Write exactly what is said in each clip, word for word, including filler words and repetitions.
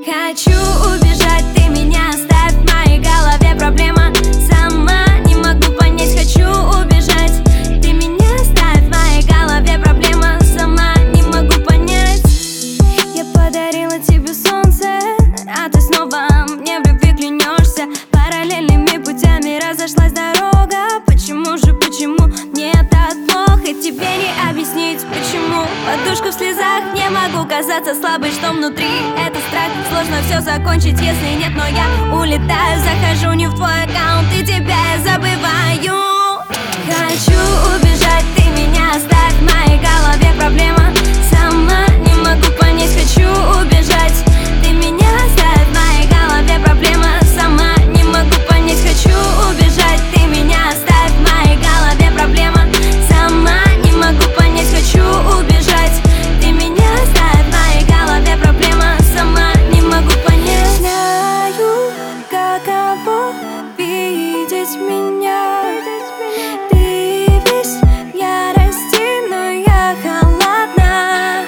Хочу убежать, ты меня оставь, в моей голове проблема. Сама не могу понять, хочу убежать. Ты меня оставь, в моей голове проблема. Сама не могу понять. Я подарила тебе солнце, а ты снова мне в любви клянешься. Параллельными путями разошлась дорога. Почему же, почему мне так плохо? Тебе не объяснить, почему. Подушка в слезах, не могу казаться слабой, что внутри это страх. Сложно все закончить, если нет, но я улетаю. Захожу не в твой аккаунт, и тебя я забываю. Хочу убежать, ты меня оставь, в моей голове проблема. Сама не могу понять, хочу убежать. Ты меня оставь, в моей голове проблема. Сама не могу понять, хочу убежать. Ты меня оставь, в моей голове проблема. Сама не могу понять, хочу убежать. Ты меня оставь, в моей голове проблема. Сама не могу понять. Знаю, каково видеть меня. Ты весь в ярости, но я холодна.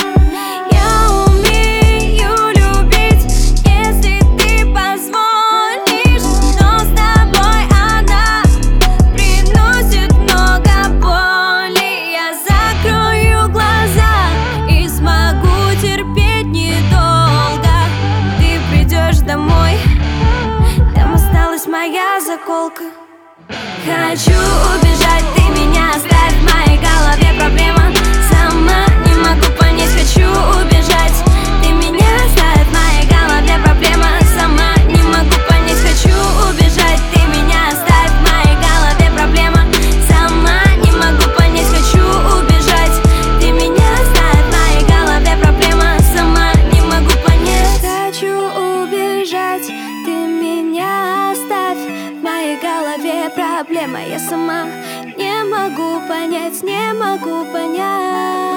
Я умею любить, если ты позволишь. Но с тобой она приносит много боли. Я закрою глаза и смогу терпеть недолго. Ты придешь домой, там осталась моя заколка. Хочу убежать, ты меня оставь, в моей голове проблема. Сама не могу понять, хочу убежать. Ты меня оставь, в моей голове проблема. Сама не могу понять, хочу убежать. Ты меня оставь, в моей голове проблема. Сама не могу понять, хочу убежать. Ты меня оставь, в моей голове проблема. Сама не могу понять. Хочу убежать, ты меня оставь, в моей голове проблема. Я сама не могу понять, не могу понять.